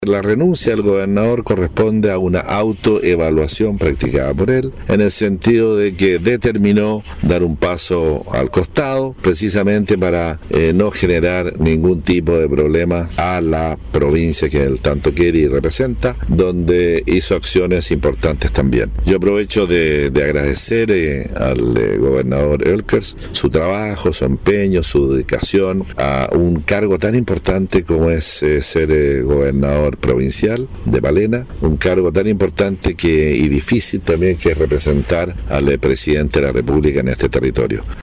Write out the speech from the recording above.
La renuncia del gobernador corresponde a una autoevaluación practicada por él, en el sentido de que determinó dar un paso al costado, precisamente para no generar ningún tipo de problema a la provincia que él tanto quiere y representa, donde hizo acciones importantes también. Yo aprovecho de agradecer al gobernador Elkers su trabajo, su empeño, su dedicación a un cargo tan importante como es ser gobernador provincial de Palena, un cargo tan importante y difícil también, que es representar al presidente de la República en este territorio.